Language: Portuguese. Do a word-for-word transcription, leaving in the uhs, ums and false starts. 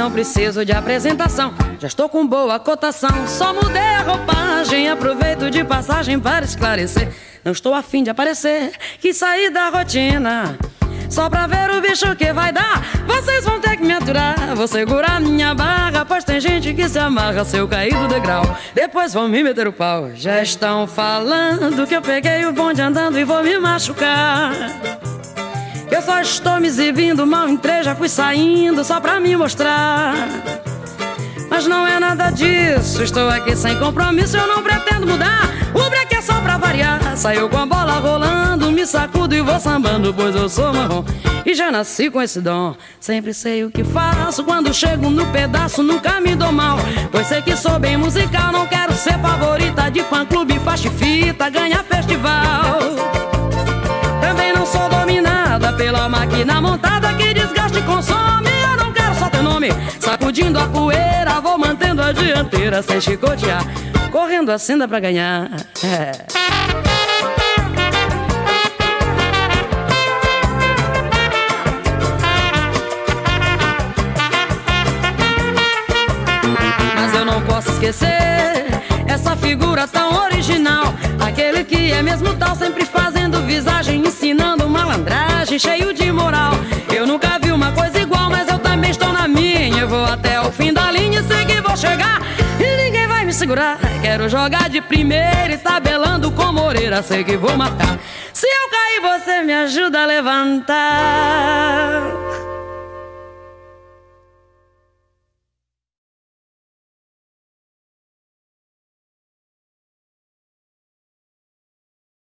não preciso de apresentação, já estou com boa cotação. Só mudei a roupagem, aproveito de passagem para esclarecer. Não estou afim de aparecer, quis sair da rotina só pra ver o bicho que vai dar. Vocês vão ter que me aturar, vou segurar minha barra, pois tem gente que se amarra se eu cair do degrau. Depois vão me meter o pau. Já estão falando que eu peguei o bonde andando e vou me machucar. Eu só estou me exibindo, mal entrei, já fui saindo só pra me mostrar. Mas não é nada disso, estou aqui sem compromisso, eu não pretendo mudar. O break é só pra variar, saiu com a bola rolando, me sacudo e vou sambando, pois eu sou marrom e já nasci com esse dom. Sempre sei o que faço, quando chego no pedaço nunca me dou mal, pois sei que sou bem musical. Não quero ser favorita de fã-clube, faixa e fita, ganhar festival. Também não sou dominada pela máquina montada que desgaste e consome. Eu não quero só ter nome, sacudindo a poeira, vou mantendo a dianteira sem chicotear, correndo assim dá pra ganhar. É. Mas eu não posso esquecer essa figura tão original, aquele que é mesmo tal, sempre fazendo visagem, ensinando malandragem, cheio de moral. Eu nunca vi uma coisa igual, mas eu também estou na minha. Eu vou até o fim da linha, sei que vou chegar e ninguém vai me segurar. Quero jogar de primeira e tabelando com Moreira, sei que vou matar. Se eu cair, você me ajuda a levantar.